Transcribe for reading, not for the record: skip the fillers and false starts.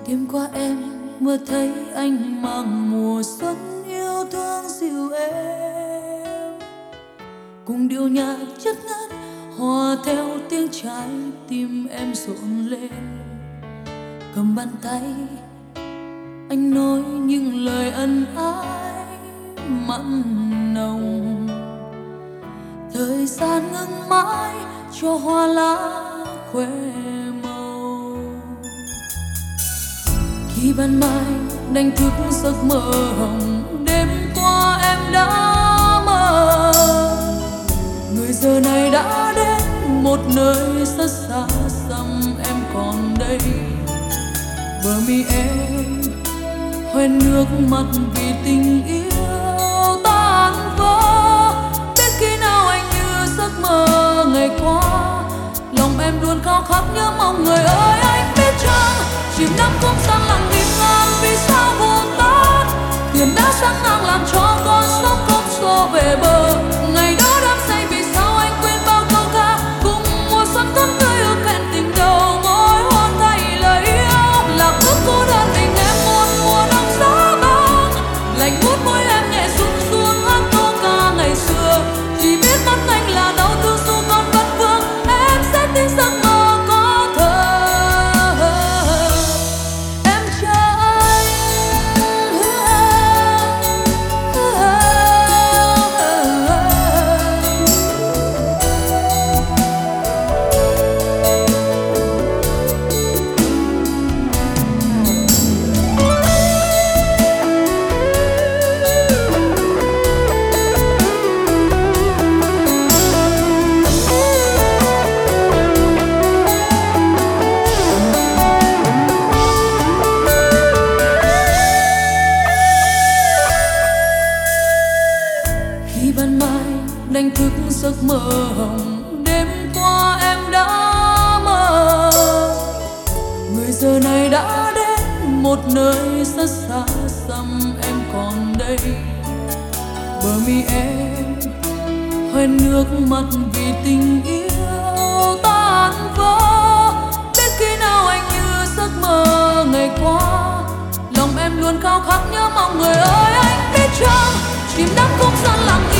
Đêm qua em mơ thấy anh mang mùa xuân yêu thương dịu êm, cùng điệu nhạc chất ngất hòa theo tiếng trái tim em rộn lên. Cầm bàn tay anh nói những lời ân ái mặn nồng, thời gian ngừng mãi cho hoa lá khoe màu. Khi ban mai đánh thức giấc mơ hồng, đêm qua em đã mơ, người giờ này đã đến một nơi rất xa xăm. Em còn đây, bờ mi em hoen nước mắt vì tình yêu tan vỡ. Biết khi nào anh như giấc mơ ngày qua, lòng em luôn khao khát nhớ mong người ơi. Anh biết chăng chìm đắm không gian lặng nghìn ngàn vì sao vô tát, thuyền đã sáng ngang làm cho con sóng không xô về bờ. Ngày đó đắm say vì sao anh quên bao câu ca, cùng mùa xuân thắm tươi ước hẹn tình đầu môi hôn thay lời yêu. Lạc bước cô đơn tình em một mùa đông giá băng, lạnh buốt môi em nhẹ run run hát câu ca ngày xưa. Chỉ biết mắt anh là đau thương dù còn vẫn vương, em sẽ tin giấc mơ có thật. Em chờ anh. Khi ban mai đánh thức giấc mơ hồng, đêm qua em đã mơ, người giờ này đã đến một nơi rất xa xăm. Em còn đây, bờ mi em hoen nước mắt vì tình yêu tan vỡ. Biết khi nào anh như giấc mơ ngày qua, lòng em luôn khao khát nhớ mong người ơi. Anh biết chăng chìm đắm không gian lặng